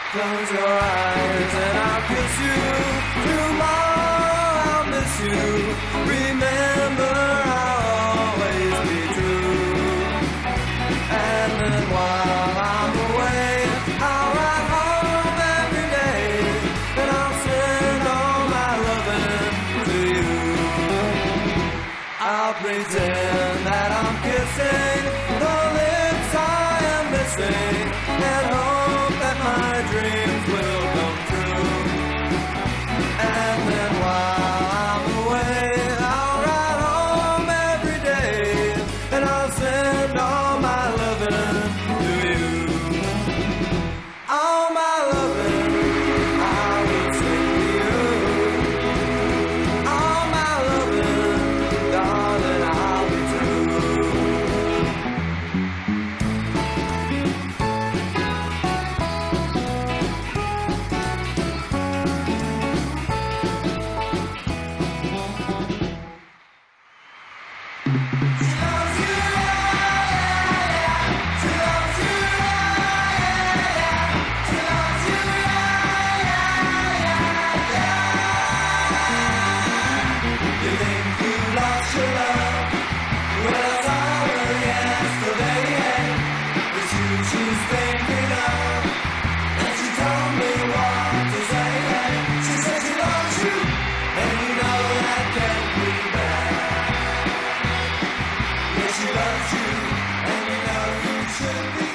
Close your eyes and I'll kiss you. Tomorrow I'll miss you. Remember, I'll always be true. And then while I'm away, I'll ride home every day, and I'll send all my loving to you. I'll pretend that I'm kissing the lips I am missing, and hope that my dreams will come true. And then while I'm away, I'll ride home every day, and I'll send all my loving to you. All my loving I will sing to you. All my loving, darling, I'll be true. You think you lost your love? Well, it's over yesterday. It's you she's thinking of, and she told me what to say. She said she loves you, and you know that can't be bad. Yeah, she loves you, and you know you should be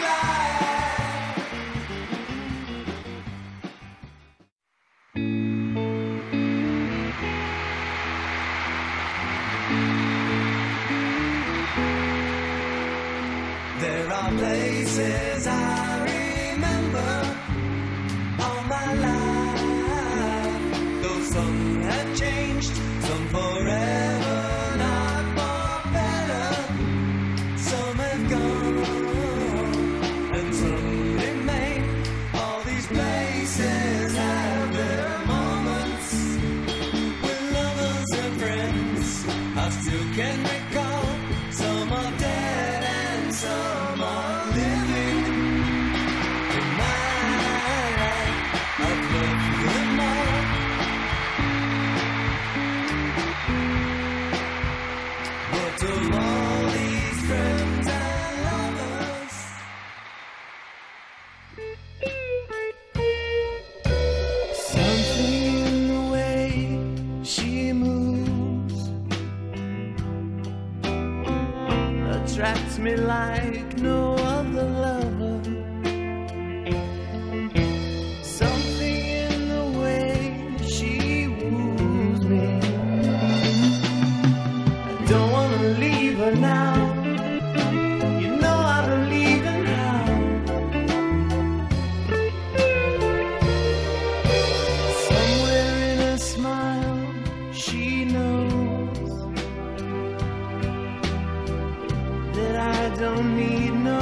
glad. There are places I remember all my life. Though some have changed, some forever, not for better. Some have gone, and some remain. All these places have their moments with lovers and friends. I still can recall. Some are dead and some are living. In my life, I've loved them all. But of all these friends and lovers, something in the way she moves attracts me like no other lover. Something in the way she woos me. I don't wanna leave her now. You know I believe in how. Somewhere in her smile, she knows that I don't need no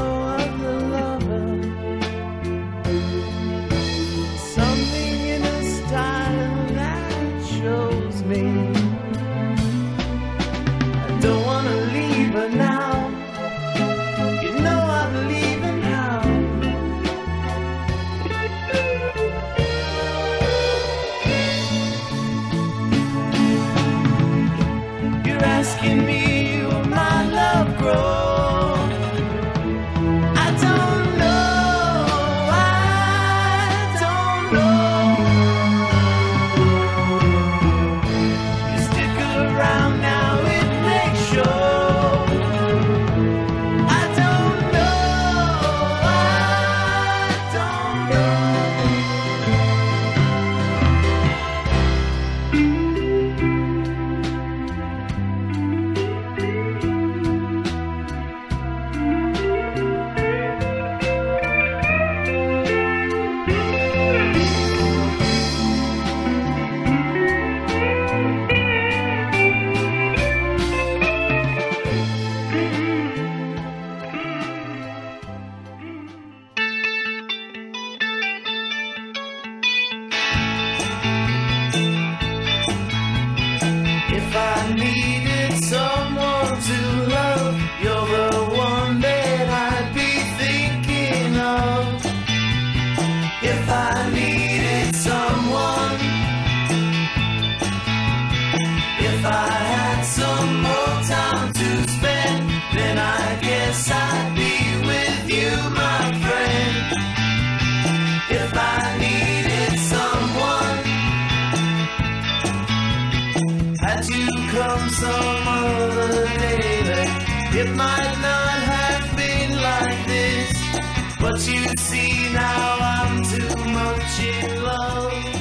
some other day that it might not have been like this, but you see now I'm too much in love.